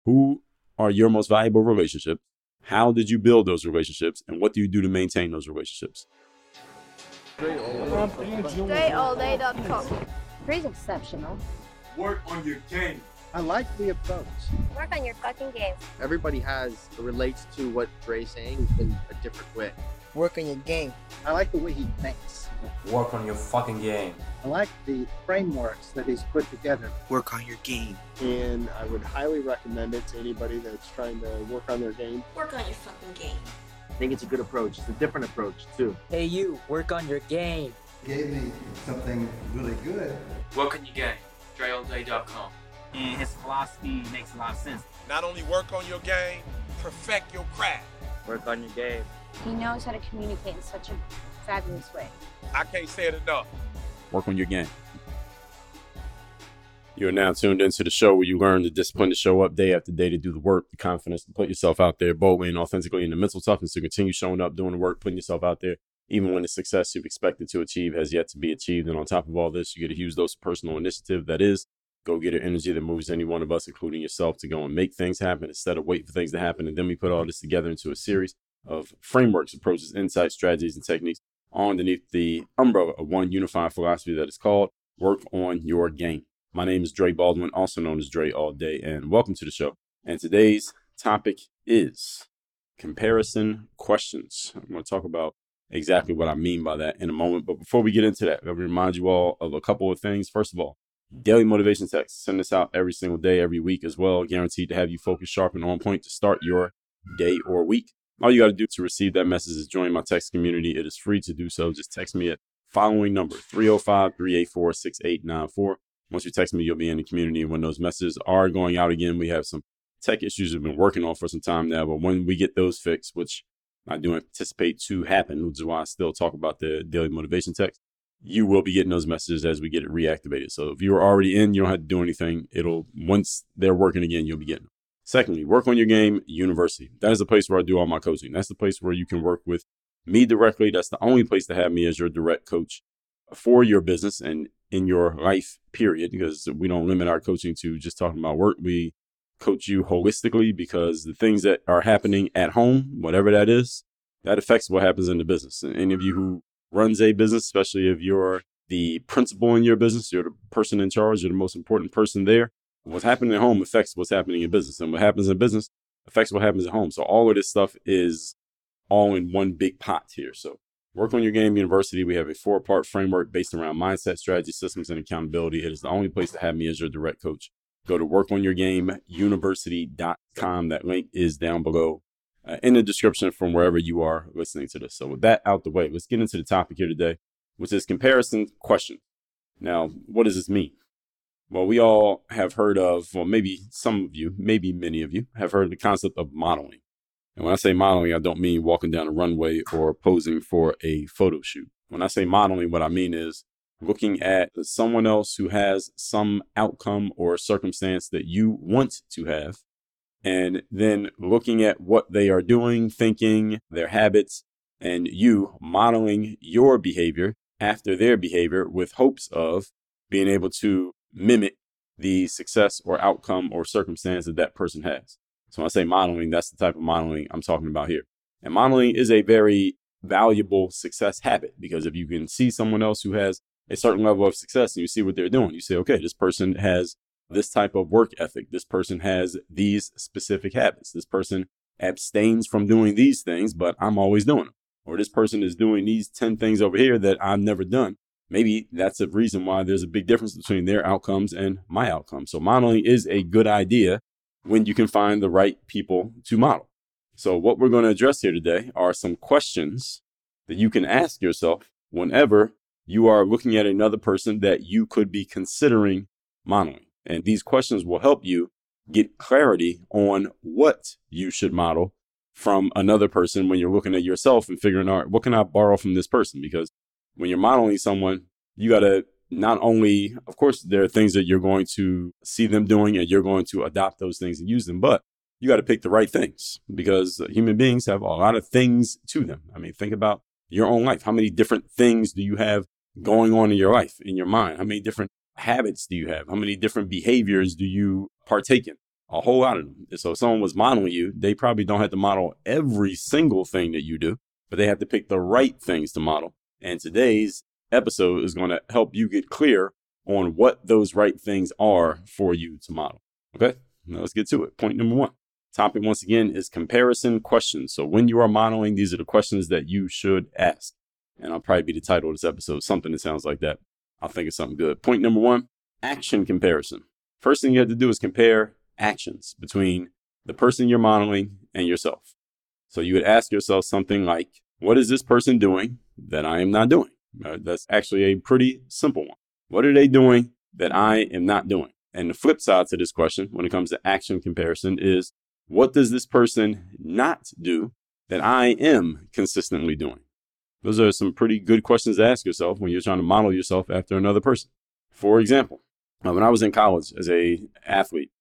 Who are your most valuable relationships? How did you build those relationships? And what do you do to maintain those relationships? StrayAllDay.com. Pretty exceptional. Work on your game. I like the approach. Work on your fucking game. Everybody relates to what Dre's saying in a different way. Work on your game. I like the way he thinks. Work on your fucking game. I like the frameworks that he's put together. Work on your game. And I would highly recommend it to anybody that's trying to work on their game. Work on your fucking game. I think it's a good approach. It's a different approach, too. Hey, you, work on your game. Gave me something really good. Work on your game. StrayAllDay.com. And his philosophy makes a lot of sense. Not only work on your game, perfect your craft. Work on your game. He knows how to communicate in such a fabulous way. I can't say it enough. Work on your game. You are now tuned into the show where you learn the discipline to show up day after day to do the work, the confidence to put yourself out there boldly and authentically, and the mental toughness to continue showing up, doing the work, putting yourself out there, even when the success you've expected to achieve has yet to be achieved. And on top of all this, you get a huge dose of personal initiative. That is go-getter energy that moves any one of us, including yourself, to go and make things happen instead of waiting for things to happen. And then we put all this together into a series of frameworks, approaches, insights, strategies, and techniques underneath the umbrella of one unified philosophy that is called Work on Your Game. My name is Dre Baldwin, also known as Dre All Day, and welcome to the show. And today's topic is comparison questions. I'm going to talk about exactly what I mean by that in a moment. But before we get into that, I'll remind you all of a couple of things. First of all, daily motivation text. Send this out every single day, every week as well. Guaranteed to have you focused, sharp, and on point to start your day or week. All you got to do to receive that message is join my text community. It is free to do so. Just text me at following number 305-384-6894. Once you text me, you'll be in the community. And when those messages are going out again, we have some tech issues we've been working on for some time now. But when we get those fixed, which I do anticipate to happen, which is why I still talk about the daily motivation text, you will be getting those messages as we get it reactivated. So if you are already in, you don't have to do anything. Once they're working again, you'll be getting them. Secondly, Work on Your Game University. That is the place where I do all my coaching. That's the place where you can work with me directly. That's the only place to have me as your direct coach for your business and in your life, period, because we don't limit our coaching to just talking about work. We coach you holistically because the things that are happening at home, whatever that is, that affects what happens in the business. And any of you who runs a business, especially if you're the principal in your business, you're the person in charge, you're the most important person there. What's happening at home affects what's happening in business, and what happens in business affects what happens at home. So all of this stuff is all in one big pot here. So Work on Your Game University, we have a 4-part framework based around mindset, strategy, systems, and accountability. It is the only place to have me as your direct coach. Go to workonyourgameuniversity.com. That link is down below in the description from wherever you are listening to this. So with that out the way, let's get into the topic here today, which is comparison question. Now, what does this mean? Well, we all have heard of, well, maybe some of you, maybe many of you have heard of the concept of modeling. And when I say modeling, I don't mean walking down a runway or posing for a photo shoot. When I say modeling, what I mean is looking at someone else who has some outcome or circumstance that you want to have, and then looking at what they are doing, thinking, their habits, and you modeling your behavior after their behavior with hopes of being able to mimic the success or outcome or circumstance that that person has. So when I say modeling, that's the type of modeling I'm talking about here. And modeling is a very valuable success habit, because if you can see someone else who has a certain level of success and you see what they're doing, you say, okay, this person has this type of work ethic. This person has these specific habits. This person abstains from doing these things, but I'm always doing them. Or this person is doing these 10 things over here that I've never done. Maybe that's a reason why there's a big difference between their outcomes and my outcomes. So modeling is a good idea when you can find the right people to model. So what we're going to address here today are some questions that you can ask yourself whenever you are looking at another person that you could be considering modeling. And these questions will help you get clarity on what you should model from another person when you're looking at yourself and figuring out, what can I borrow from this person? Because when you're modeling someone, you got to not only, of course, there are things that you're going to see them doing and you're going to adopt those things and use them, but you got to pick the right things, because human beings have a lot of things to them. I mean, think about your own life. How many different things do you have going on in your life, in your mind? How many different habits do you have? How many different behaviors do you partake in? A whole lot of them. So if someone was modeling you, they probably don't have to model every single thing that you do, but they have to pick the right things to model. And today's episode is going to help you get clear on what those right things are for you to model. Okay, now let's get to it. Point number 1. Topic once again is comparison questions. So when you are modeling, these are the questions that you should ask. And I'll probably be the title of this episode, something that sounds like that. I'll think of something good. Point number 1, action comparison. First thing you have to do is compare actions between the person you're modeling and yourself. So you would ask yourself something like, what is this person doing that I am not doing? That's actually a pretty simple one. What are they doing that I am not doing? And the flip side to this question, when it comes to action comparison, is what does this person not do that I am consistently doing? Those are some pretty good questions to ask yourself when you're trying to model yourself after another person. For example, when I was in college as an athlete,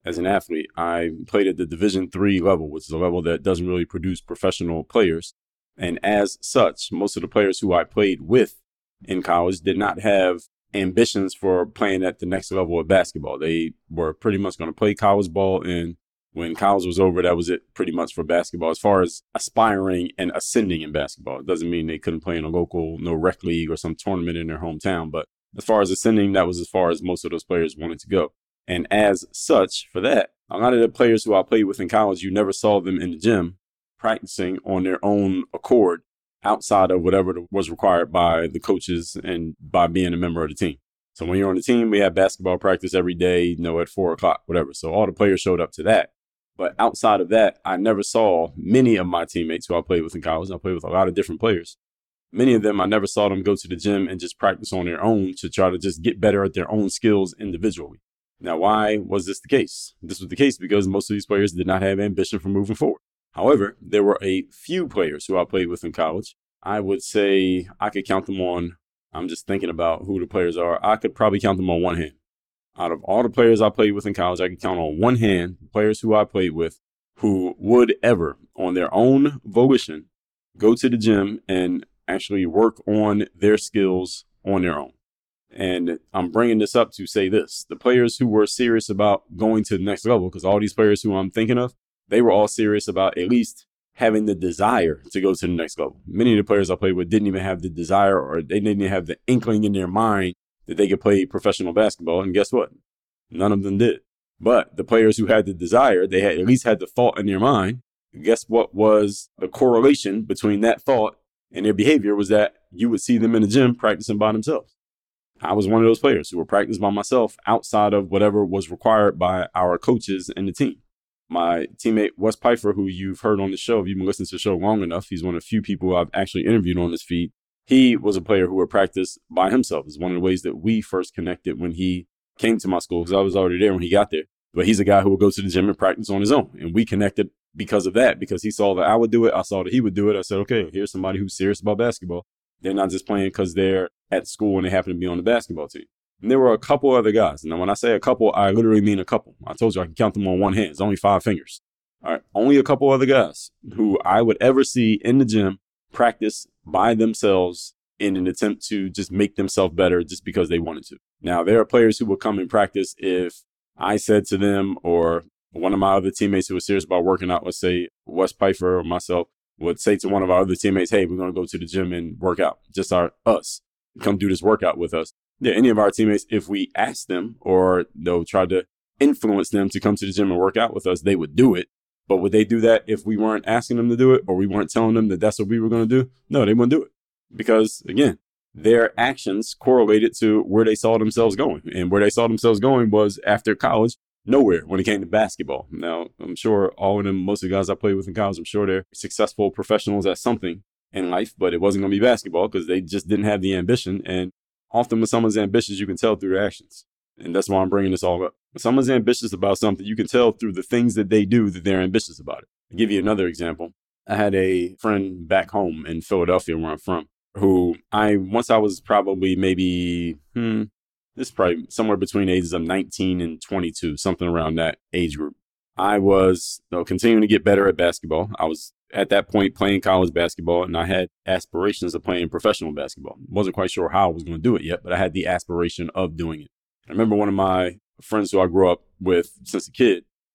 I played at the Division III level, which is a level that doesn't really produce professional players. And as such, most of the players who I played with in college did not have ambitions for playing at the next level of basketball. They were pretty much going to play college ball, and when college was over, that was it pretty much for basketball. As far as aspiring and ascending in basketball, it doesn't mean they couldn't play in a local, rec league or some tournament in their hometown. But as far as ascending, that was as far as most of those players wanted to go. And as such, for that, a lot of the players who I played with in college, you never saw them in the gym practicing on their own accord outside of whatever was required by the coaches and by being a member of the team. So when you're on the team, we have basketball practice every day, at 4 o'clock, whatever. So all the players showed up to that. But outside of that, I never saw many of my teammates who I played with in college. I played with a lot of different players. Many of them, I never saw them go to the gym and just practice on their own to try to just get better at their own skills individually. Now, why was this the case? This was the case because most of these players did not have ambition for moving forward. However, there were a few players who I played with in college. I would say I could count them on, I'm just thinking about who the players are. I could probably count them on one hand. Out of all the players I played with in college, I could count on one hand players who I played with who would ever, on their own volition, go to the gym and actually work on their skills on their own. And I'm bringing this up to say this. The players who were serious about going to the next level, because all these players who I'm thinking of, they were all serious about at least having the desire to go to the next level. Many of the players I played with didn't even have the desire, or they didn't even have the inkling in their mind that they could play professional basketball. And guess what? None of them did. But the players who had the desire, they had at least had the thought in their mind. Guess what was the correlation between that thought and their behavior was that you would see them in the gym practicing by themselves. I was one of those players who were practicing by myself outside of whatever was required by our coaches and the team. My teammate, Wes Pfeiffer, who you've heard on the show, if you've been listening to the show long enough, he's one of the few people I've actually interviewed on this feed. He was a player who would practice by himself. It's one of the ways that we first connected when he came to my school, because I was already there when he got there. But he's a guy who would go to the gym and practice on his own. And we connected because of that, because he saw that I would do it. I saw that he would do it. I said, okay, here's somebody who's serious about basketball. They're not just playing because they're at school and they happen to be on the basketball team. And there were a couple other guys. Now, when I say a couple, I literally mean a couple. I told you I can count them on one hand. It's only 5 fingers. All right. Only a couple other guys who I would ever see in the gym practice by themselves in an attempt to just make themselves better just because they wanted to. Now, there are players who would come and practice if I said to them, or one of my other teammates who was serious about working out, let's say Wes Pfeiffer or myself, would say to one of our other teammates, hey, we're going to go to the gym and work out. Just us. Come do this workout with us. Yeah, any of our teammates, if we ask them or they'll try to influence them to come to the gym and work out with us, they would do it. But would they do that if we weren't asking them to do it or we weren't telling them that that's what we were going to do? No, they wouldn't do it. Because, again, their actions correlated to where they saw themselves going. And where they saw themselves going was after college, nowhere when it came to basketball. Now, I'm sure all of them, most of the guys I played with in college, I'm sure they're successful professionals at something in life, but it wasn't going to be basketball because they just didn't have the ambition. And often when someone's ambitious, you can tell through their actions. And that's why I'm bringing this all up. When someone's ambitious about something, you can tell through the things that they do that they're ambitious about it. I'll give you another example. I had a friend back home in Philadelphia where I'm from, who once I was probably maybe, this is probably somewhere between the ages of 19 and 22, something around that age group. I was continuing to get better at basketball. I was at that point playing college basketball, and I had aspirations of playing professional basketball. Wasn't quite sure how I was going to do it yet, but I had the aspiration of doing it. I remember one of my friends who I grew up with since a kid,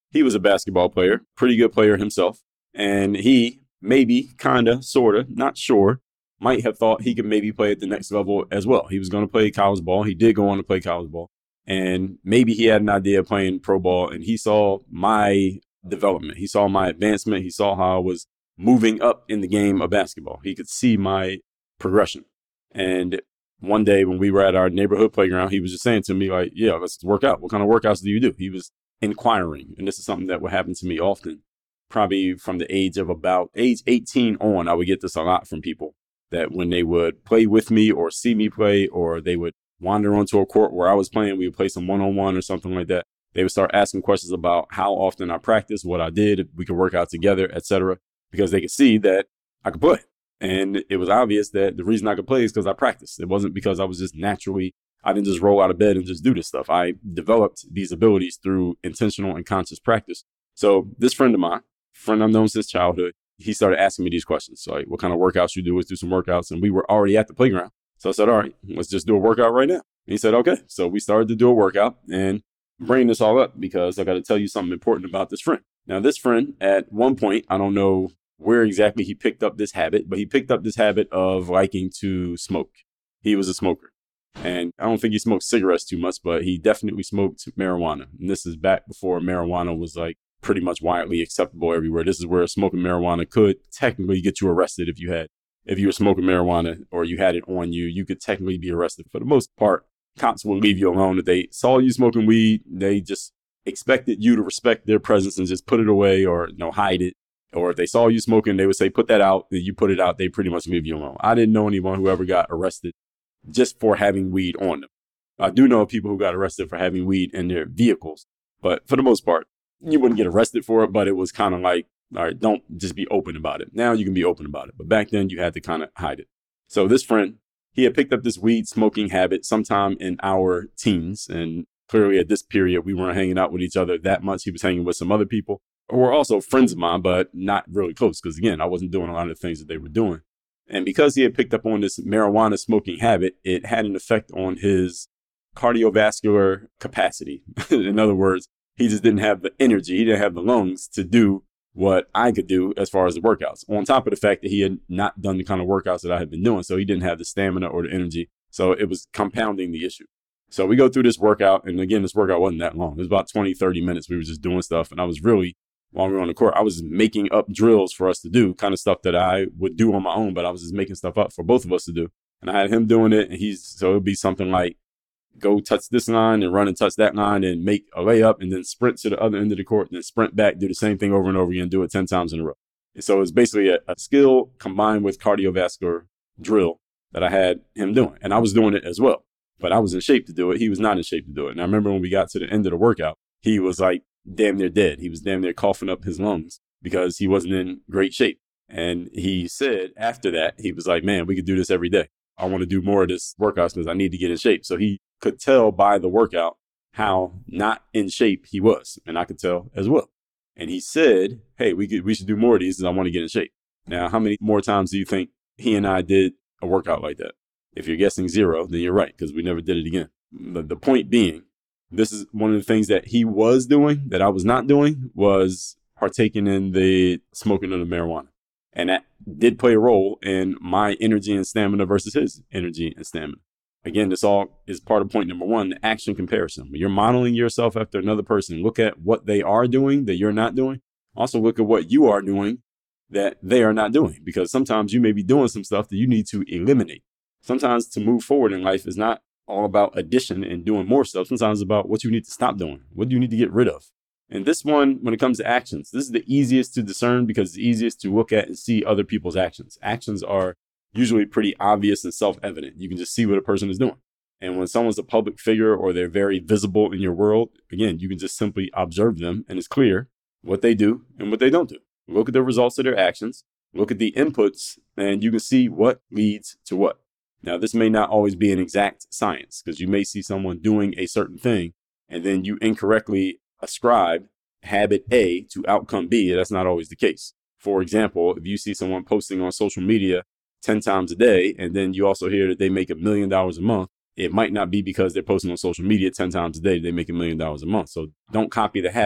he was a basketball player, pretty good player himself. And he maybe, kind of, sort of, not sure, might have thought he could maybe play at the next level as well. He was going to play college ball. He did go on to play college ball. And maybe he had an idea of playing pro ball, and he saw my development. He saw my advancement. He saw how I was moving up in the game of basketball. He could see my progression. And one day when we were at our neighborhood playground, he was just saying to me, like, yeah, let's work out. What kind of workouts do you do? He was inquiring. And this is something that would happen to me often, probably from the age of about age 18 on. I would get this a lot from people, that when they would play with me or see me play, or they would wander onto a court where I was playing, we would play some one-on-one or something like that. They would start asking questions about how often I practiced, what I did, if we could work out together, etc., because they could see that I could play. And it was obvious that the reason I could play is because I practiced. It wasn't because I was just naturally, I didn't just roll out of bed and just do this stuff. I developed these abilities through intentional and conscious practice. So this friend of mine, friend I've known since childhood, he started asking me these questions. So like, what kind of workouts you do? Let's do some workouts. And we were already at the playground. So I said, all right, let's just do a workout right now. And he said, okay. So we started to do a workout, and I'm bringing this all up because I got to tell you something important about this friend. Now, this friend, at one point, I don't know where exactly he picked up this habit, but he picked up this habit of liking to smoke. He was a smoker. And I don't think he smoked cigarettes too much, but he definitely smoked marijuana. And this is back before marijuana was like pretty much widely acceptable everywhere. This is where smoking marijuana could technically get you arrested if you were smoking marijuana or you had it on you. You could technically be arrested. For the most part, cops will leave you alone. If they saw you smoking weed, they just expected you to respect their presence and just put it away or hide it. Or if they saw you smoking, they would say, put that out. Then you put it out. They pretty much leave you alone. I didn't know anyone who ever got arrested just for having weed on them. I do know people who got arrested for having weed in their vehicles. But for the most part, you wouldn't get arrested for it. But it was kind of like, all right, don't just be open about it. Now you can be open about it. But back then you had to kind of hide it. So this friend, he had picked up this weed smoking habit sometime in our teens. And clearly at this period, we weren't hanging out with each other that much. He was hanging with some other people who were also friends of mine, but not really close. Because again, I wasn't doing a lot of the things that they were doing. And because he had picked up on this marijuana smoking habit, it had an effect on his cardiovascular capacity. In other words, he just didn't have the energy. He didn't have the lungs to do what I could do as far as the workouts. On top of the fact that he had not done the kind of workouts that I had been doing. So he didn't have the stamina or the energy. So it was compounding the issue. So we go through this workout. And again, this workout wasn't that long. It was about 20, 30 minutes. We were just doing stuff. And I was really, while we were on the court, I was making up drills for us to do, kind of stuff that I would do on my own, but I was just making stuff up for both of us to do. And I had him doing it. And so it would be something like, go touch this line and run and touch that line and make a layup and then sprint to the other end of the court and then sprint back, do the same thing over and over again, do it 10 times in a row. And so it's basically a skill combined with cardiovascular drill that I had him doing. And I was doing it as well, but I was in shape to do it. He was not in shape to do it. And I remember when we got to the end of the workout, he was like damn near dead. He was damn near coughing up his lungs because he wasn't in great shape. And he said after that, he was like, man, we could do this every day. I want to do more of this workouts because I need to get in shape. So he could tell by the workout how not in shape he was. And I could tell as well. And he said, hey, we should do more of these because I want to get in shape. Now, how many more times do you think he and I did a workout like that? If you're guessing 0, then you're right, because we never did it again. The point being, this is one of the things that he was doing that I was not doing, was partaking in the smoking of the marijuana. And that did play a role in my energy and stamina versus his energy and stamina. Again, this all is part of point number 1, the action comparison. When you're modeling yourself after another person, look at what they are doing that you're not doing. Also look at what you are doing that they are not doing, because sometimes you may be doing some stuff that you need to eliminate. Sometimes to move forward in life is not all about addition and doing more stuff. Sometimes it's about what you need to stop doing. What do you need to get rid of? And this one, when it comes to actions, this is the easiest to discern because it's easiest to look at and see other people's actions. Actions are usually pretty obvious and self-evident. You can just see what a person is doing. And when someone's a public figure or they're very visible in your world, again, you can just simply observe them and it's clear what they do and what they don't do. Look at the results of their actions, look at the inputs, and you can see what leads to what. Now, this may not always be an exact science because you may see someone doing a certain thing and then you incorrectly ascribe habit A to outcome B. That's not always the case. For example, if you see someone posting on social media 10 times a day, and then you also hear that they make $1 million a month, it might not be because they're posting on social media 10 times a day, they make $1 million a month. So don't copy the habit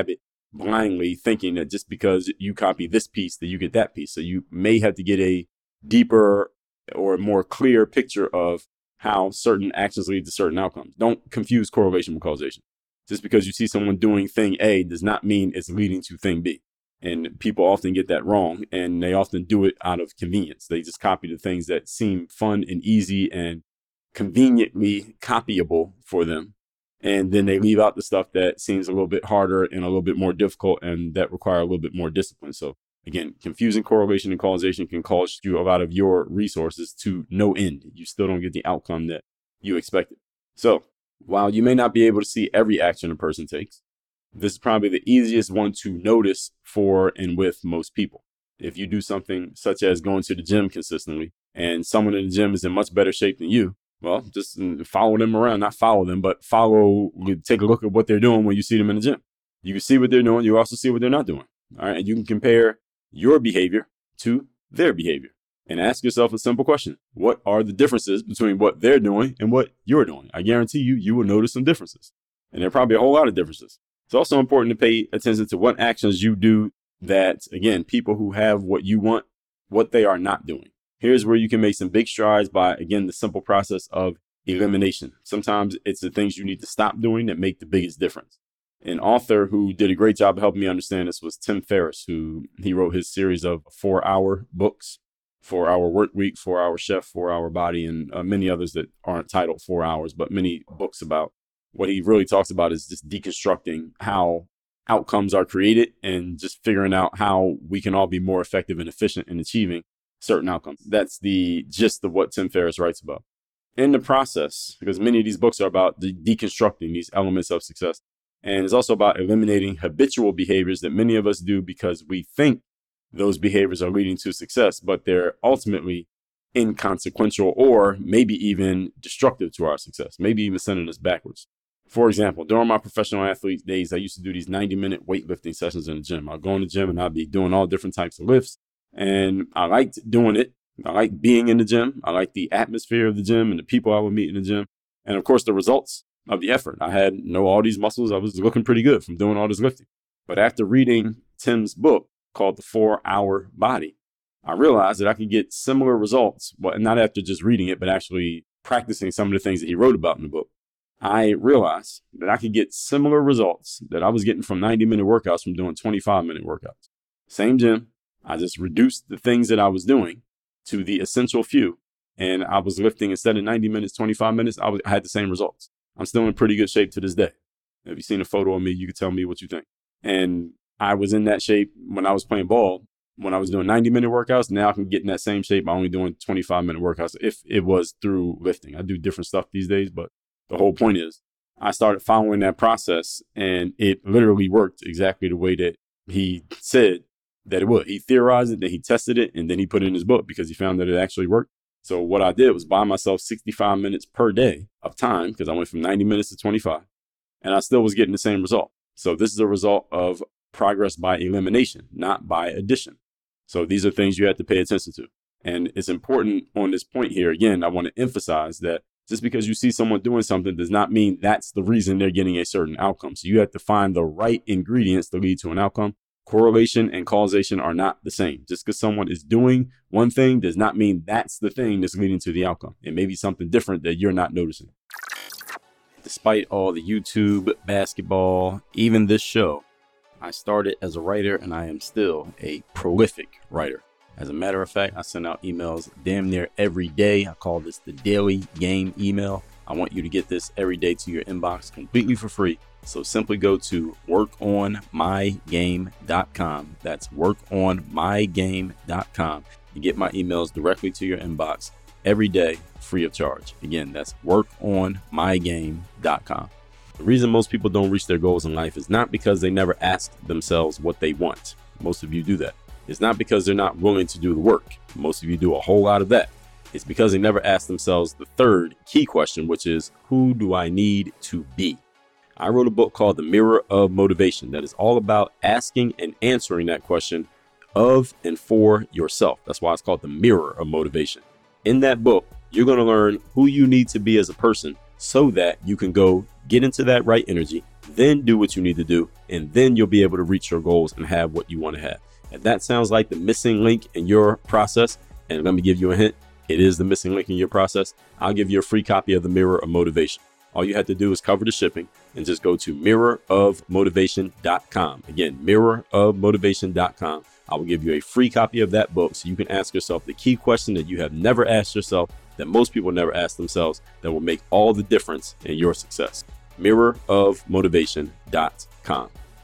blindly thinking that just because you copy this piece that you get that piece. So you may have to get a deeper or more clear picture of how certain actions lead to certain outcomes. Don't confuse correlation with causation. Just because you see someone doing thing A does not mean it's leading to thing B. And people often get that wrong, and they often do it out of convenience. They just copy the things that seem fun and easy and conveniently copyable for them. And then they leave out the stuff that seems a little bit harder and a little bit more difficult and that require a little bit more discipline. So again, confusing correlation and causation can cost you a lot of your resources to no end. You still don't get the outcome that you expected. So while you may not be able to see every action a person takes, this is probably the easiest one to notice for and with most people. If you do something such as going to the gym consistently and someone in the gym is in much better shape than you, well, just follow them around, not follow them, but take a look at what they're doing when you see them in the gym. You can see what they're doing. You also see what they're not doing. All right. And you can compare your behavior to their behavior and ask yourself a simple question. What are the differences between what they're doing and what you're doing? I guarantee you will notice some differences, and there are probably a whole lot of differences. It's also important to pay attention to what actions you do that, again, people who have what you want, what they are not doing. Here's where you can make some big strides by, again, the simple process of elimination. Sometimes it's the things you need to stop doing that make the biggest difference. An author who did a great job of helping me understand this was Tim Ferriss, he wrote his series of 4-hour books, 4-Hour Work Week, 4-Hour Chef, 4-Hour Body, and many others that aren't titled 4 hours, but many books about what he really talks about is just deconstructing how outcomes are created and just figuring out how we can all be more effective and efficient in achieving certain outcomes. That's the gist of what Tim Ferriss writes about. In the process, because many of these books are about deconstructing these elements of success, and it's also about eliminating habitual behaviors that many of us do because we think those behaviors are leading to success, but they're ultimately inconsequential or maybe even destructive to our success, maybe even sending us backwards. For example, during my professional athlete days, I used to do these 90-minute weightlifting sessions in the gym. I'd go in the gym and I'd be doing all different types of lifts. And I liked doing it. I liked being in the gym. I liked the atmosphere of the gym and the people I would meet in the gym. And of course, the results of the effort. I had all these muscles. I was looking pretty good from doing all this lifting. But after reading Tim's book called The 4-Hour Body, I realized that I could get similar results, but not after just reading it, but actually practicing some of the things that he wrote about in the book. I realized that I could get similar results that I was getting from 90-minute workouts from doing 25-minute workouts. Same gym. I just reduced the things that I was doing to the essential few. And I was lifting instead of 90 minutes, 25 minutes. I had the same results. I'm still in pretty good shape to this day. If you've seen a photo of me, you can tell me what you think. And I was in that shape when I was playing ball. When I was doing 90-minute workouts, now I can get in that same shape by only doing 25-minute workouts if it was through lifting. I do different stuff these days, but the whole point is I started following that process and it literally worked exactly the way that he said that it would. He theorized it, then he tested it, and then he put it in his book because he found that it actually worked. So what I did was buy myself 65 minutes per day of time because I went from 90 minutes to 25 and I still was getting the same result. So this is a result of progress by elimination, not by addition. So these are things you have to pay attention to. And it's important on this point here. Again, I want to emphasize that just because you see someone doing something does not mean that's the reason they're getting a certain outcome. So you have to find the right ingredients to lead to an outcome. Correlation and causation are not the same. Just because someone is doing one thing does not mean that's the thing that's leading to the outcome. It may be something different that you're not noticing. Despite all the YouTube, basketball, even this show, I started as a writer and I am still a prolific writer. As a matter of fact, I send out emails damn near every day. I call this the daily game email. I want you to get this every day to your inbox completely for free. So simply go to workonmygame.com. That's workonmygame.com. You get my emails directly to your inbox every day, free of charge. Again, that's workonmygame.com. The reason most people don't reach their goals in life is not because they never ask themselves what they want. Most of you do that. It's not because they're not willing to do the work. Most of you do a whole lot of that. It's because they never ask themselves the third key question, which is, who do I need to be? I wrote a book called The Mirror of Motivation that is all about asking and answering that question of and for yourself. That's why it's called The Mirror of Motivation. In that book, you're going to learn who you need to be as a person so that you can go get into that right energy, then do what you need to do, and then you'll be able to reach your goals and have what you want to have. If that sounds like the missing link in your process, and let me give you a hint, it is the missing link in your process, I'll give you a free copy of the Mirror of Motivation. All you have to do is cover the shipping and just go to mirrorofmotivation.com. Again, mirrorofmotivation.com. I will give you a free copy of that book so you can ask yourself the key question that you have never asked yourself, that most people never ask themselves, that will make all the difference in your success. Mirrorofmotivation.com.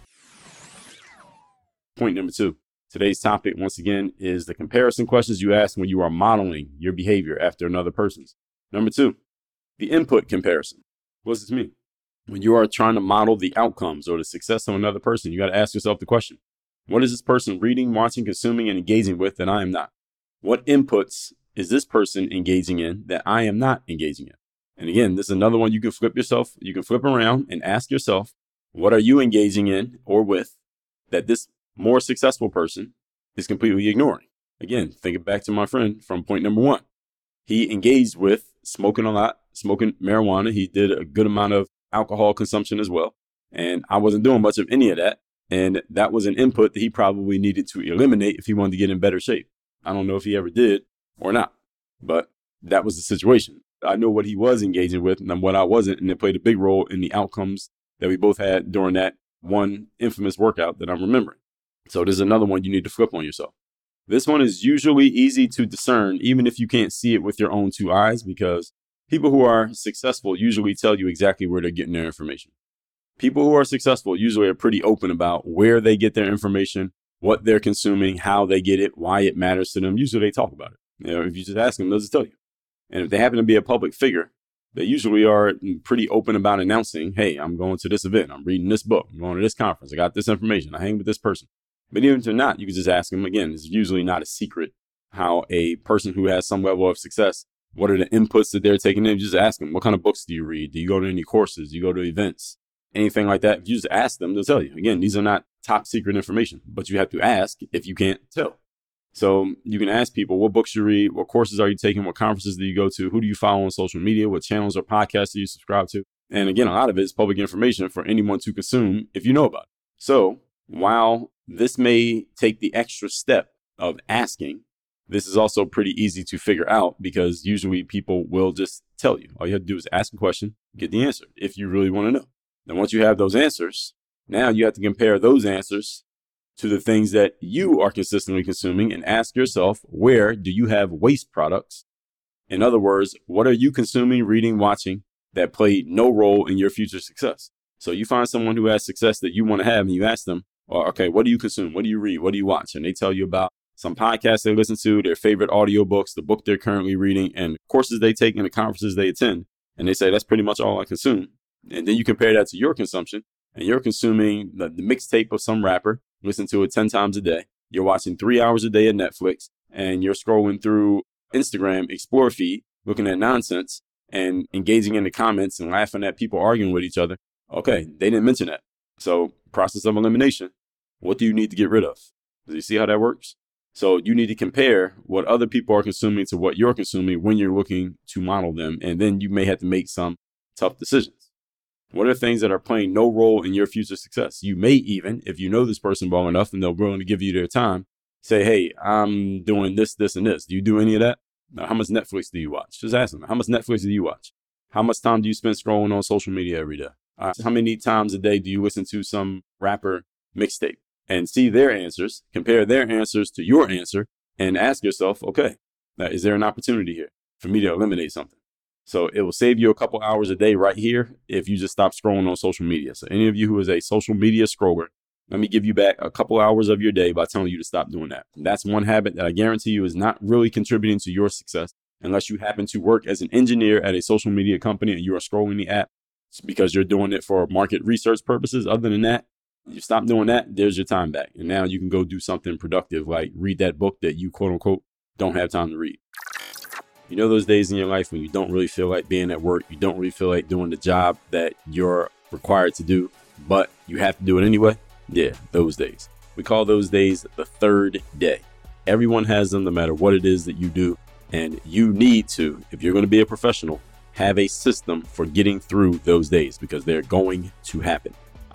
Point number 2. Today's topic, once again, is the comparison questions you ask when you are modeling your behavior after another person's. Number 2, the input comparison. What does this mean? When you are trying to model the outcomes or the success of another person, you got to ask yourself the question, what is this person reading, watching, consuming, and engaging with that I am not? What inputs is this person engaging in that I am not engaging in? And again, this is another one you can flip yourself. You can flip around and ask yourself, what are you engaging in or with that this more successful person is completely ignoring? Again, think back to my friend from point number 1. He engaged with smoking a lot, smoking marijuana. He did a good amount of alcohol consumption as well. And I wasn't doing much of any of that. And that was an input that he probably needed to eliminate if he wanted to get in better shape. I don't know if he ever did or not, but that was the situation. I know what he was engaging with and what I wasn't, and it played a big role in the outcomes that we both had during that one infamous workout that I'm remembering. So there's another one you need to flip on yourself. This one is usually easy to discern, even if you can't see it with your own 2 eyes, because people who are successful usually tell you exactly where they're getting their information. People who are successful usually are pretty open about where they get their information, what they're consuming, how they get it, why it matters to them. Usually they talk about it. If you just ask them, they'll just tell you. And if they happen to be a public figure, they usually are pretty open about announcing, hey, I'm going to this event. I'm reading this book. I'm going to this conference. I got this information. I hang with this person. But even if they're not, you can just ask them. Again, it's usually not a secret how a person who has some level of success, what are the inputs that they're taking in? Just ask them, what kind of books do you read? Do you go to any courses? Do you go to events? Anything like that? If you just ask them, they'll tell you. Again, these are not top secret information, but you have to ask if you can't tell. So you can ask people, what books you read? What courses are you taking? What conferences do you go to? Who do you follow on social media? What channels or podcasts do you subscribe to? And again, a lot of it is public information for anyone to consume if you know about it. So while this may take the extra step of asking, this is also pretty easy to figure out because usually people will just tell you. All you have to do is ask a question, get the answer if you really want to know. Then once you have those answers, now you have to compare those answers to the things that you are consistently consuming and ask yourself, where do you have waste products? In other words, what are you consuming, reading, watching that played no role in your future success? So you find someone who has success that you want to have and you ask them, well, okay, what do you consume? What do you read? What do you watch? And they tell you about some podcasts they listen to, their favorite audiobooks, the book they're currently reading, and courses they take and the conferences they attend. And they say, that's pretty much all I consume. And then you compare that to your consumption, and you're consuming the mixtape of some rapper, listen to it 10 times a day. You're watching 3 hours a day of Netflix, and you're scrolling through Instagram Explore feed, looking at nonsense and engaging in the comments and laughing at people arguing with each other. Okay, they didn't mention that. So process of elimination, what do you need to get rid of? Do you see how that works? So you need to compare what other people are consuming to what you're consuming when you're looking to model them. And then you may have to make some tough decisions. What are things that are playing no role in your future success? You may even, if you know this person well enough and they're willing to give you their time, say, hey, I'm doing this, this, and this. Do you do any of that? How much Netflix do you watch? Just ask them, how much Netflix do you watch? How much time do you spend scrolling on social media every day? How many times a day do you listen to some rapper mixtape? And see their answers, compare their answers to your answer, and ask yourself, okay, now, is there an opportunity here for me to eliminate something? So it will save you a couple hours a day right here if you just stop scrolling on social media. So any of you who is a social media scroller, let me give you back a couple hours of your day by telling you to stop doing that. That's one habit that I guarantee you is not really contributing to your success unless you happen to work as an engineer at a social media company and you are scrolling the app because you're doing it for market research purposes. Other than that, you stop doing that, there's your time back. And now you can go do something productive like read that book that you quote unquote don't have time to read. You know those days in your life when you don't really feel like being at work, you don't really feel like doing the job that you're required to do, but you have to do it anyway? Yeah, those days. We call those days the third day. Everyone has them no matter what it is that you do. And you need to, if you're going to be a professional, have a system for getting through those days because they're going to happen.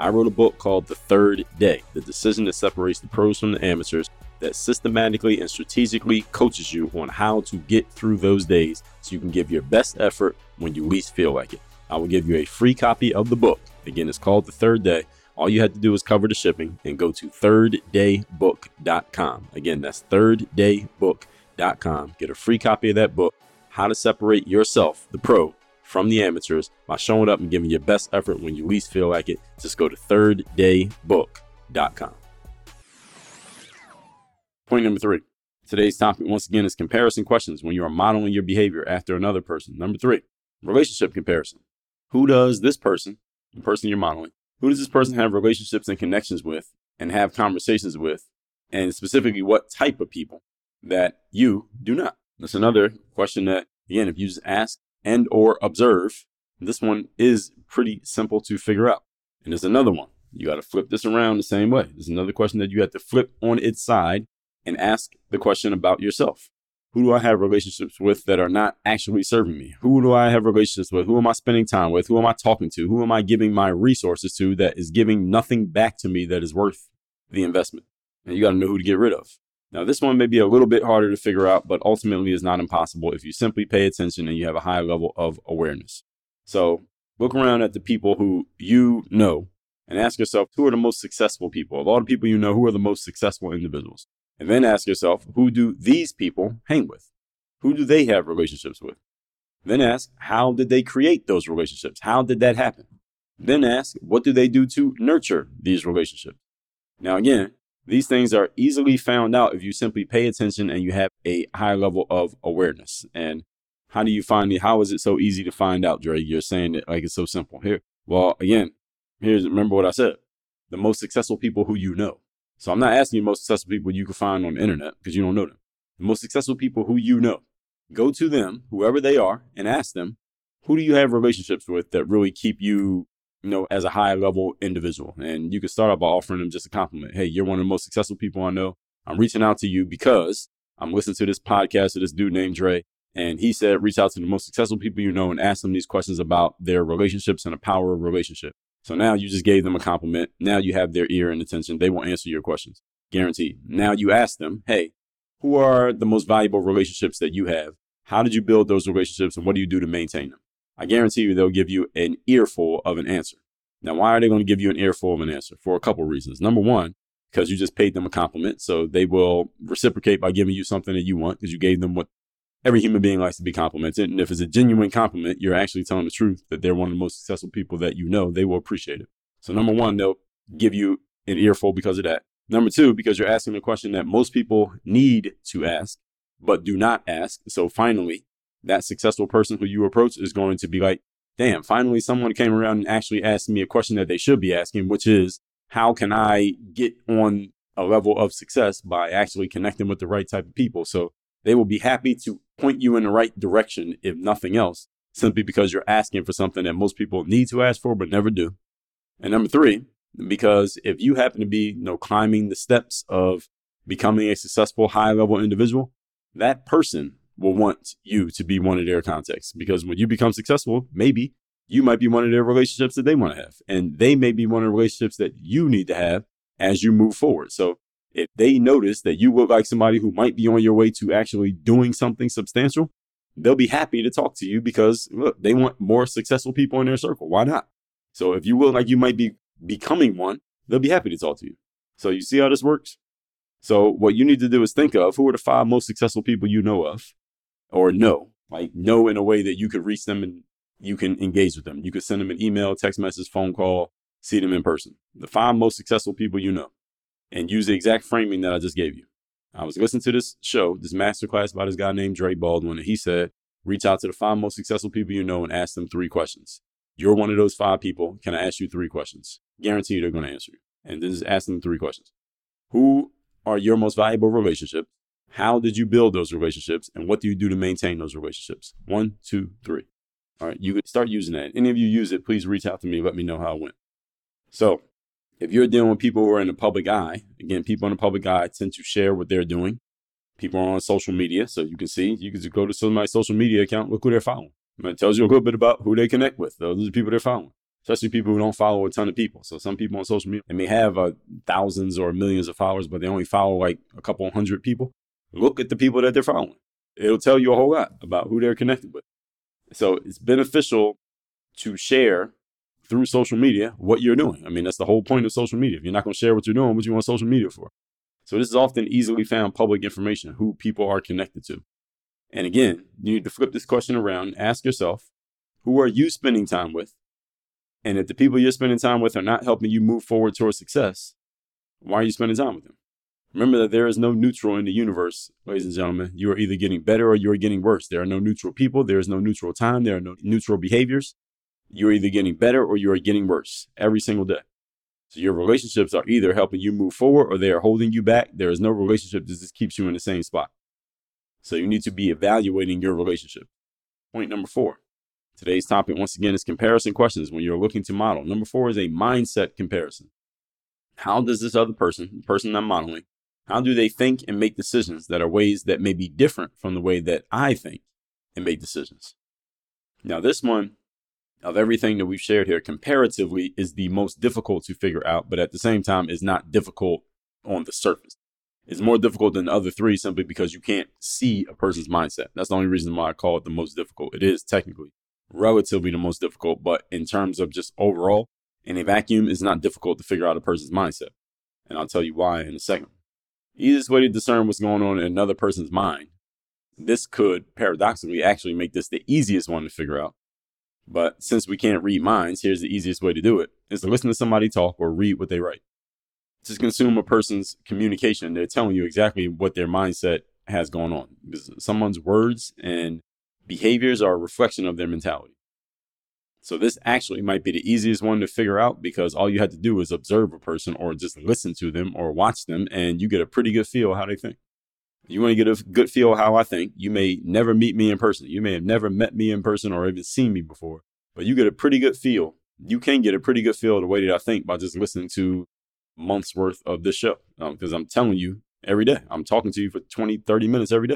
I wrote a book called The Third Day, the decision that separates the pros from the amateurs, that systematically and strategically coaches you on how to get through those days so you can give your best effort when you least feel like it. I will give you a free copy of the book. Again, it's called The Third Day. All you have to do is cover the shipping and go to thirddaybook.com. Again, that's thirddaybook.com. Get a free copy of that book, How to Separate Yourself, the pro, from the amateurs by showing up and giving your best effort when you least feel like it. Just go to thirddaybook.com. Point number 3. Today's topic, once again, is comparison questions when you are modeling your behavior after another person. Number 3, relationship comparison. Who does this person, the person you're modeling, who does this person have relationships and connections with and have conversations with? And specifically, what type of people that you do not? That's another question that, again, if you just ask and or observe, this one is pretty simple to figure out. And there's another one. You got to flip this around the same way. There's another question that you have to flip on its side and ask the question about yourself. Who do I have relationships with that are not actually serving me? Who do I have relationships with? Who am I spending time with? Who am I talking to? Who am I giving my resources to that is giving nothing back to me that is worth the investment? And you got to know who to get rid of. Now, this one may be a little bit harder to figure out, but ultimately is not impossible if you simply pay attention and you have a high level of awareness. So look around at the people who you know and ask yourself, who are the most successful people? Of all the people you know, who are the most successful individuals? And then ask yourself, who do these people hang with? Who do they have relationships with? Then ask, how did they create those relationships? How did that happen? Then ask, what do they do to nurture these relationships? Now, again, these things are easily found out if you simply pay attention and you have a high level of awareness. And how do you find it? How is it so easy to find out, Dre? You're saying it like it's so simple. Here, well, again, remember what I said. The most successful people who you know. So I'm not asking you the most successful people you can find on the internet because you don't know them. The most successful people who you know. Go to them, whoever they are, and ask them, who do you have relationships with that really keep you, as a high level individual? And you can start out by offering them just a compliment. Hey, you're one of the most successful people I know. I'm reaching out to you because I'm listening to this podcast of this dude named Dre. And he said, reach out to the most successful people you know and ask them these questions about their relationships and the power of relationship. So now you just gave them a compliment. Now you have their ear and attention. They will answer your questions. Guaranteed. Now you ask them, hey, who are the most valuable relationships that you have? How did you build those relationships and what do you do to maintain them? I guarantee you they'll give you an earful of an answer. Now, why are they going to give you an earful of an answer? For a couple of reasons. Number one, because you just paid them a compliment. So they will reciprocate by giving you something that you want because you gave them what every human being likes to be complimented. And if it's a genuine compliment, you're actually telling the truth that they're one of the most successful people that you know. They will appreciate it. So number one, they'll give you an earful because of that. Number two, because you're asking a question that most people need to ask, but do not ask. So finally, that successful person who you approach is going to be like, damn, finally someone came around and actually asked me a question that they should be asking, which is, how can I get on a level of success by actually connecting with the right type of people? So they will be happy to point you in the right direction, if nothing else, simply because you're asking for something that most people need to ask for, but never do. And number three, because if you happen to be, climbing the steps of becoming a successful high-level individual, that person will want you to be one of their contacts. Because when you become successful, maybe you might be one of their relationships that they want to have. And they may be one of the relationships that you need to have as you move forward. So if they notice that you look like somebody who might be on your way to actually doing something substantial, they'll be happy to talk to you because, look, they want more successful people in their circle. Why not? So if you look like you might be becoming one, they'll be happy to talk to you. So you see how this works? So what you need to do is think of who are the 5 most successful people you know of, or know in a way that you could reach them and you can engage with them. You could send them an email, text message, phone call, see them in person. The 5 most successful people you know. And use the exact framing that I just gave you. I was listening to this masterclass by this guy named Dre Baldwin, and he said, reach out to the 5 most successful people you know and ask them 3 questions. You're one of those 5 people. Can I ask you 3 questions? Guarantee they're going to answer you. And then just ask them 3 questions. Who are your most valuable relationships? How did you build those relationships? And what do you do to maintain those relationships? 1, 2, 3. All right, you can start using that. Any of you use it, please reach out to me. Let me know how it went. So if you're dealing with people who are in the public eye, again, people in the public eye tend to share what they're doing. People are on social media, so you can just go to somebody's social media account, look who they're following. And it tells you a little bit about who they connect with. Those are the people they're following. especially people who don't follow a ton of people. So some people on social media, they may have thousands or millions of followers, but they only follow like a couple hundred people. Look at the people that they're following. It'll tell you a whole lot about who they're connected with. So it's beneficial to share through social media what you're doing. I mean, that's the whole point of social media. If you're not going to share what you're doing, what you want social media for? So this is often easily found public information, who people are connected to. And again, you need to flip this question around and ask yourself, who are you spending time with? And if the people you're spending time with are not helping you move forward towards success, why are you spending time with them? Remember that there is no neutral in the universe, ladies and gentlemen. You are either getting better or you are getting worse. There are no neutral people. There is no neutral time. There are no neutral behaviors. You're either getting better or you are getting worse every single day. So your relationships are either helping you move forward or they are holding you back. There is no relationship that just keeps you in the same spot. So you need to be evaluating your relationship. Point number 4. Today's topic, once again, is comparison questions when you're looking to model. Number 4 is a mindset comparison. How does this other person, the person I'm modeling, how do they think and make decisions that are ways that may be different from the way that I think and make decisions? Now, this one, of everything that we've shared here, comparatively is the most difficult to figure out, but at the same time is not difficult on the surface. It's more difficult than the other 3 simply because you can't see a person's mindset. That's the only reason why I call it the most difficult. It is technically relatively the most difficult, but in terms of just overall, in a vacuum, it's not difficult to figure out a person's mindset. And I'll tell you why in a second. Easiest way to discern what's going on in another person's mind. This could paradoxically actually make this the easiest one to figure out. But since we can't read minds, here's the easiest way to do it, is to listen to somebody talk or read what they write. To consume a person's communication, they're telling you exactly what their mindset has going on. Because someone's words and behaviors are a reflection of their mentality. So this actually might be the easiest one to figure out because all you have to do is observe a person or just listen to them or watch them and you get a pretty good feel how they think. You want to get a good feel how I think. You may never meet me in person. You may have never met me in person or even seen me before, but you get a pretty good feel. You can get a pretty good feel of the way that I think by just listening to months worth of this show. Because I'm telling you every day, I'm talking to you for 20, 30 minutes every day.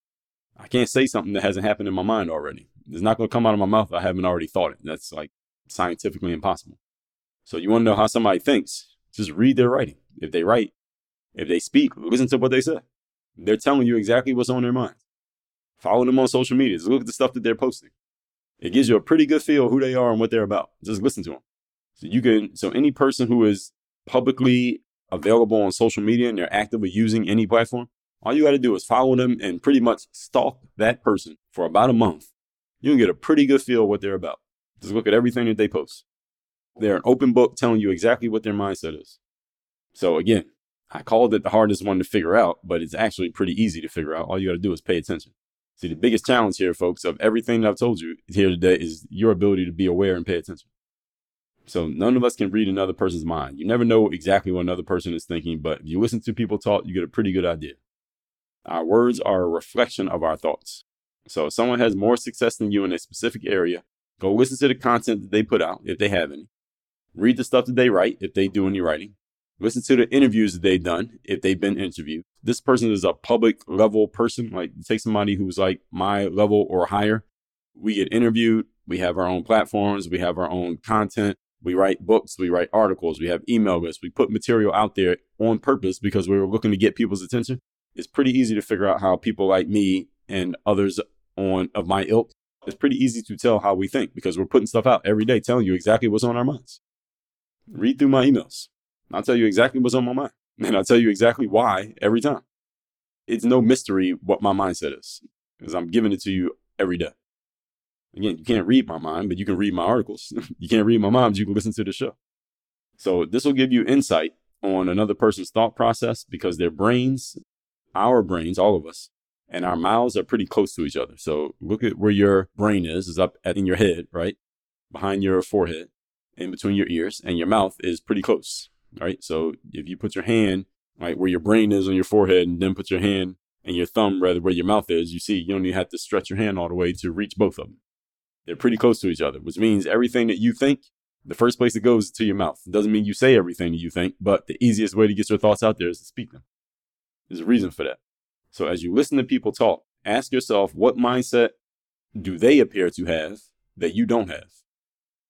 I can't say something that hasn't happened in my mind already. It's not going to come out of my mouth if I haven't already thought it. That's like scientifically impossible. So you want to know how somebody thinks, just read their writing. If they write, if they speak, listen to what they say. They're telling you exactly what's on their minds. Follow them on social media. Just look at the stuff that they're posting. It gives you a pretty good feel of who they are and what they're about. Just listen to them. So any person who is publicly available on social media and they're actively using any platform, all you got to do is follow them and pretty much stalk that person for about a month. You can get a pretty good feel of what they're about. Just look at everything that they post. They're an open book telling you exactly what their mindset is. So again, I called it the hardest one to figure out, but it's actually pretty easy to figure out. All you got to do is pay attention. See, the biggest challenge here, folks, of everything that I've told you here today is your ability to be aware and pay attention. So none of us can read another person's mind. You never know exactly what another person is thinking, but if you listen to people talk, you get a pretty good idea. Our words are a reflection of our thoughts. So if someone has more success than you in a specific area, go listen to the content that they put out, if they have any. Read the stuff that they write, if they do any writing. Listen to the interviews that they've done, if they've been interviewed. This person is a public level person. Like, take somebody who's like my level or higher. We get interviewed. We have our own platforms. We have our own content. We write books. We write articles. We have email lists. We put material out there on purpose because we were looking to get people's attention. It's pretty easy to figure out how people like me and others of my ilk, it's pretty easy to tell how we think because we're putting stuff out every day telling you exactly what's on our minds. Read through my emails. I'll tell you exactly what's on my mind. And I'll tell you exactly why every time. It's no mystery what my mindset is because I'm giving it to you every day. Again, you can't read my mind, but you can read my articles. You can't read my mind, but you can listen to the show. So this will give you insight on another person's thought process because their brains, our brains, all of us, and our mouths are pretty close to each other. So look at where your brain is up in your head, right? Behind your forehead, in between your ears, and your mouth is pretty close, right? So if you put your hand right where your brain is on your forehead and then put your hand and your thumb rather where your mouth is, you see you don't even have to stretch your hand all the way to reach both of them. They're pretty close to each other, which means everything that you think, the first place it goes is to your mouth. It doesn't mean you say everything that you think, but the easiest way to get your thoughts out there is to speak them. There's a reason for that. So as you listen to people talk, ask yourself, what mindset do they appear to have that you don't have?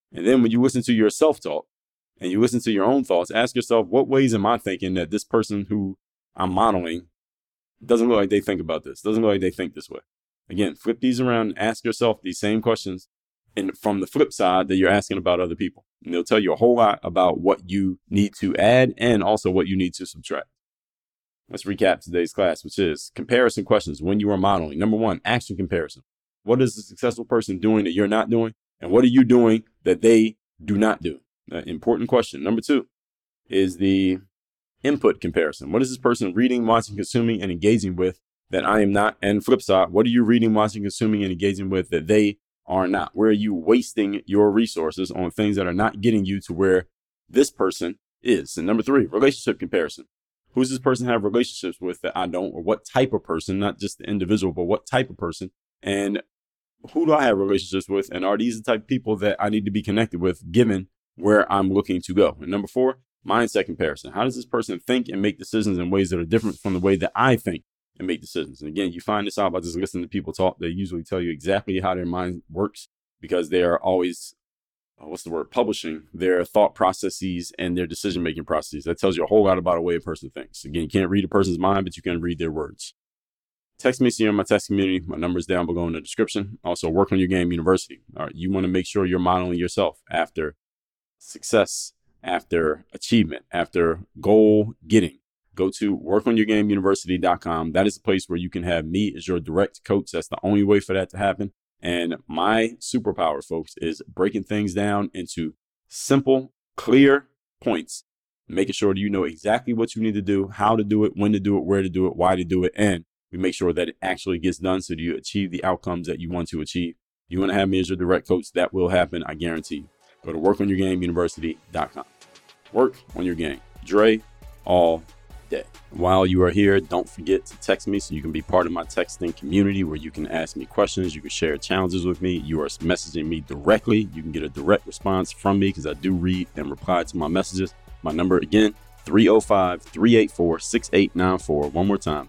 And then when you listen to your self-talk and you listen to your own thoughts, ask yourself, what ways am I thinking that this person who I'm modeling doesn't look like they think about this, doesn't look like they think this way? Again, flip these around and ask yourself these same questions, and from the flip side that you're asking about other people. And they'll tell you a whole lot about what you need to add and also what you need to subtract. Let's recap today's class, which is comparison questions when you are modeling. Number 1, action comparison. What is a successful person doing that you're not doing? And what are you doing that they do not do? Important question. Number 2 is the input comparison. What is this person reading, watching, consuming, and engaging with that I am not? And flip side, what are you reading, watching, consuming, and engaging with that they are not? Where are you wasting your resources on things that are not getting you to where this person is? And number 3, relationship comparison. Who does this person have relationships with that I don't? Or what type of person, not just the individual, but what type of person? And who do I have relationships with? And are these the type of people that I need to be connected with given where I'm looking to go? And number 4, mindset comparison. How does this person think and make decisions in ways that are different from the way that I think and make decisions? And again, you find this out by just listening to people talk. They usually tell you exactly how their mind works because they are always, publishing their thought processes and their decision-making processes. That tells you a whole lot about the way a person thinks. Again, you can't read a person's mind, but you can read their words. Text me, see you in my text community. My number is down below in the description. Also, Work on Your Game University. All right, you want to make sure you're modeling yourself after success, after achievement, after goal getting. Go to workonyourgameuniversity.com. That is the place where you can have me as your direct coach. That's the only way for that to happen. And my superpower, folks, is breaking things down into simple, clear points, making sure that you know exactly what you need to do, how to do it, when to do it, where to do it, why to do it, and we make sure that it actually gets done so that you achieve the outcomes that you want to achieve. You want to have me as your direct coach, that will happen, I guarantee you. Go to workonyourgameuniversity.com. Work on your game. Dre all day. While you are here, don't forget to text me so you can be part of my texting community where you can ask me questions, you can share challenges with me. You are messaging me directly. You can get a direct response from me because I do read and reply to my messages. My number again, 305-384-6894. One more time,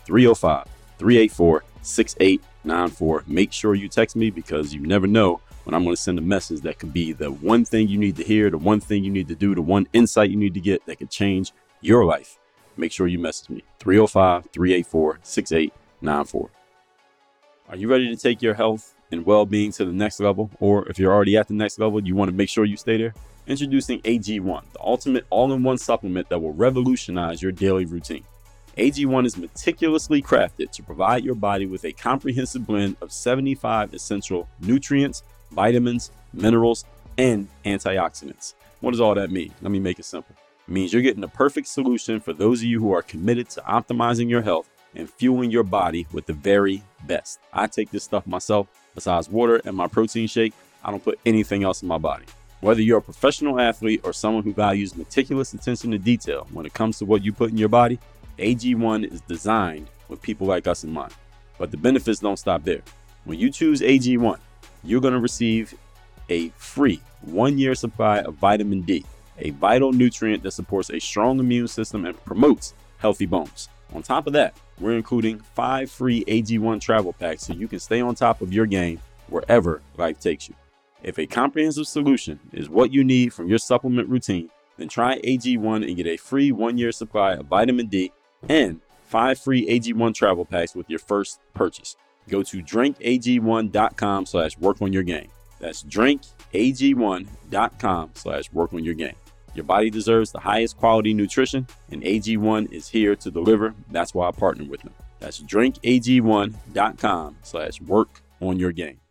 305-384-6894. Make sure you text me because you never know when I'm going to send a message that could be the one thing you need to hear, the one thing you need to do, the one insight you need to get that could change your life. Make sure you message me, 305-384-6894. Are you ready to take your health and well-being to the next level? Or if you're already at the next level, you want to make sure you stay there? Introducing AG1, the ultimate all-in-one supplement that will revolutionize your daily routine. AG1 is meticulously crafted to provide your body with a comprehensive blend of 75 essential nutrients, vitamins, minerals, and antioxidants. What does all that mean? Let me make it simple. It means you're getting the perfect solution for those of you who are committed to optimizing your health and fueling your body with the very best. I take this stuff myself. Besides water and my protein shake, I don't put anything else in my body. Whether you're a professional athlete or someone who values meticulous attention to detail when it comes to what you put in your body, AG1 is designed with people like us in mind. But the benefits don't stop there. When you choose AG1, you're going to receive a free 1-year supply of vitamin D, a vital nutrient that supports a strong immune system and promotes healthy bones. On top of that, we're including 5 free AG1 travel packs so you can stay on top of your game wherever life takes you. If a comprehensive solution is what you need from your supplement routine, then try AG1 and get a free 1-year supply of vitamin D and 5 free AG1 travel packs with your first purchase. Go to drinkag1.com/workonyourgame. That's drinkag1.com/workonyourgame. Your body deserves the highest quality nutrition, and AG1 is here to deliver. That's why I partner with them. That's drinkag1.com/workonyourgame.